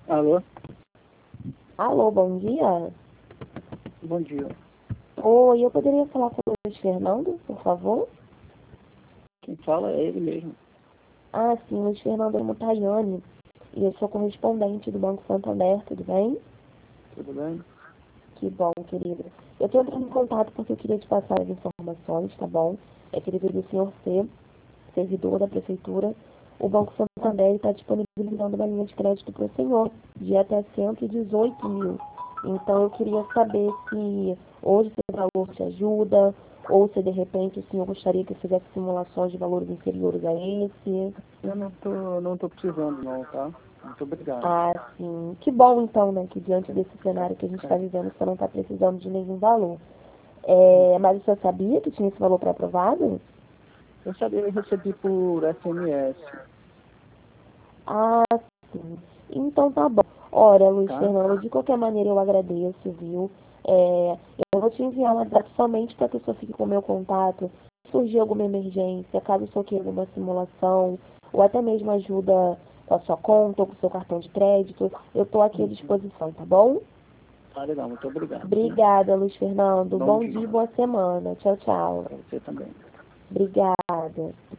Alô? Alô, bom dia. Bom dia. Oi, eu poderia falar com o Luiz Fernando, por favor? Quem fala é ele mesmo. Ah, sim, Luiz Fernando Mutaiane. E eu sou correspondente do Banco Santander, tudo bem? Tudo bem? Que bom, querido. Eu estou entrando em contato porque eu queria te passar as informações, tá bom? É querido do senhor C, servidor da prefeitura. O Banco Santander está disponibilizando uma linha de crédito para o senhor, de até 118 mil. Então eu queria saber se hoje esse valor te ajuda, ou se de repente o senhor gostaria que eu fizesse simulações de valores inferiores a esse. Eu não tô precisando não, tá? Muito obrigado. Ah, sim. Que bom então, né, que diante desse cenário que a gente está vivendo, você não está precisando de nenhum valor. Mas o senhor sabia que tinha esse valor pré-aprovado? Eu sabia, eu recebi por SMS, Ah, sim. Então tá bom. Ora, Luiz tá? Fernando, de qualquer maneira eu agradeço, viu? É, eu vou te enviar um WhatsApp somente para que o senhor fique com o meu contato. Se surgir alguma emergência, caso o senhor queira uma simulação, ou até mesmo ajuda com a sua conta ou com o seu cartão de crédito, eu estou aqui à Uhum. disposição, tá bom? Tá legal, muito obrigado, viu? Obrigada, Luiz Fernando. Bom Bom dia e dia boa semana. Tchau, tchau. para você também. Obrigada.